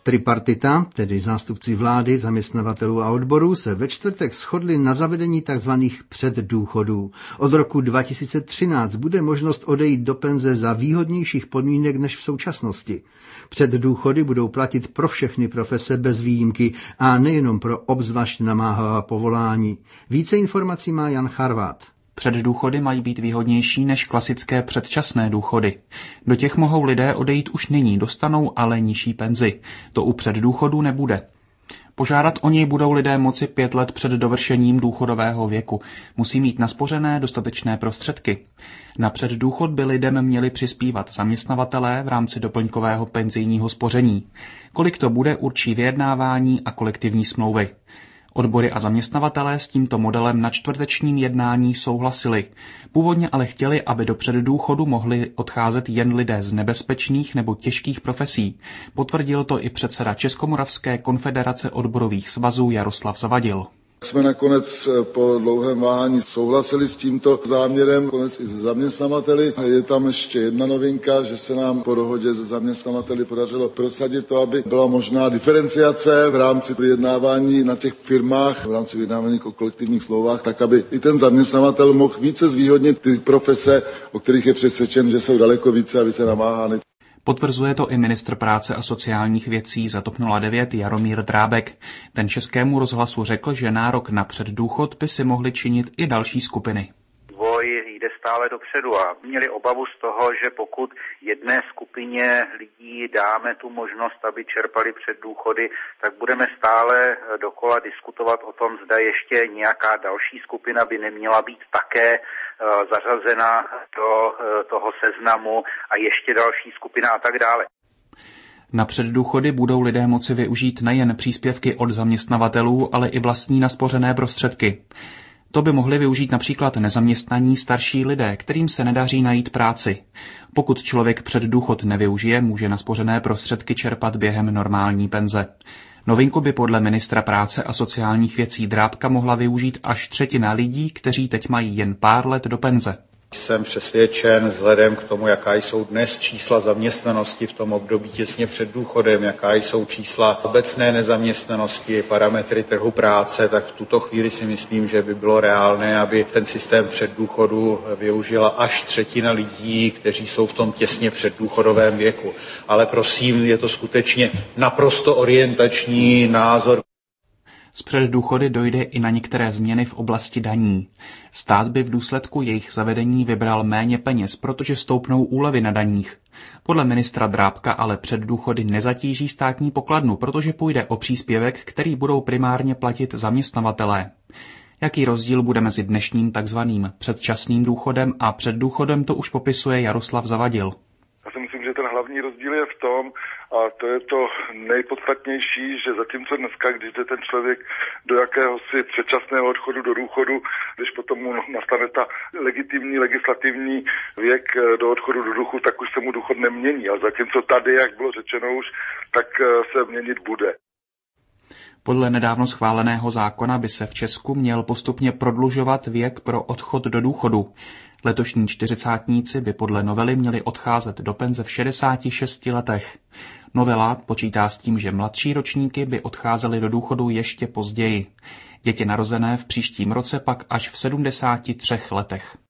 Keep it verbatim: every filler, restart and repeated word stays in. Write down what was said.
Tripartita, tedy zástupci vlády, zaměstnavatelů a odborů, se ve čtvrtek shodli na zavedení tzv. Předdůchodů. Od roku dva tisíce třináct bude možnost odejít do penze za výhodnějších podmínek než v současnosti. Předdůchody budou platit pro všechny profese bez výjimky a nejenom pro obzvlášť namáhavá povolání. Více informací má Jan Charvát. Předdůchody mají být výhodnější než klasické předčasné důchody. Do těch mohou lidé odejít už nyní, dostanou ale nižší penzi. To u předdůchodů nebude. Požádat o něj budou lidé moci pět let před dovršením důchodového věku. Musí mít naspořené dostatečné prostředky. Na předdůchod by lidem měli přispívat zaměstnavatelé v rámci doplňkového penzijního spoření. Kolik to bude, určí vyjednávání a kolektivní smlouvy. Odbory a zaměstnavatelé s tímto modelem na čtvrtečním jednání souhlasili. Původně ale chtěli, aby do předdůchodu mohli odcházet jen lidé z nebezpečných nebo těžkých profesí. Potvrdil to i předseda Českomoravské konfederace odborových svazů Jaroslav Zavadil. Jsme nakonec po dlouhém váhání souhlasili s tímto záměrem, konec i se zaměstnavateli. Je tam ještě jedna novinka, že se nám po dohodě se zaměstnavateli podařilo prosadit to, aby byla možná diferenciace v rámci vyjednávání na těch firmách, v rámci vyjednávání o kolektivních smlouvách, tak aby i ten zaměstnavatel mohl více zvýhodnit ty profese, o kterých je přesvědčen, že jsou daleko více a více namáhány. Potvrzuje to i ministr práce a sociálních věcí za TOP nula devět Jaromír Drábek. Ten Českému rozhlasu řekl, že nárok na předdůchod by si mohly činit i další skupiny. Vývoj jde stále dopředu a měli obavu z toho, že pokud jedné skupině lidí dáme tu možnost, aby čerpali předdůchody, tak budeme stále dokola diskutovat o tom, zda ještě nějaká další skupina by neměla být také zařazena do toho seznamu a ještě další skupina a tak dále. Na předdůchody budou lidé moci využít nejen příspěvky od zaměstnavatelů, ale i vlastní naspořené prostředky. To by mohli využít například nezaměstnaní starší lidé, kterým se nedaří najít práci. Pokud člověk předdůchod nevyužije, může naspořené prostředky čerpat během normální penze. Novinku by podle ministra práce a sociálních věcí Drábka mohla využít až třetina lidí, kteří teď mají jen pár let do penze. Jsem přesvědčen vzhledem k tomu, jaká jsou dnes čísla zaměstnanosti v tom období těsně před důchodem, jaká jsou čísla obecné nezaměstnanosti, parametry trhu práce, tak v tuto chvíli si myslím, že by bylo reálné, aby ten systém předdůchodu využila až třetina lidí, kteří jsou v tom těsně předdůchodovém věku. Ale prosím, je to skutečně naprosto orientační názor. Z předdůchody dojde i na některé změny v oblasti daní. Stát by v důsledku jejich zavedení vybral méně peněz, protože stoupnou úlevy na daních. Podle ministra Drábka ale předdůchody nezatíží státní pokladnu, protože půjde o příspěvek, který budou primárně platit zaměstnavatelé. Jaký rozdíl bude mezi dnešním takzvaným předčasným důchodem a předdůchodem, to už popisuje Jaroslav Zavadil. Já si myslím, že ten hlavní rozdíl je v tom, a to je to nejpodstatnější, že zatímco dneska, když jde ten člověk do jakéhosi předčasného odchodu do důchodu, když potom mu nastane ta legitimní legislativní věk do odchodu do důchodu, tak už se mu důchod nemění. Ale zatímco tady, jak bylo řečeno už, tak se měnit bude. Podle nedávno schváleného zákona by se v Česku měl postupně prodlužovat věk pro odchod do důchodu. Letošní čtyřicátníci by podle novely měli odcházet do penze v šedesáti šesti letech. Novela počítá s tím, že mladší ročníky by odcházely do důchodu ještě později. Děti narozené v příštím roce pak až v sedmdesáti třech letech.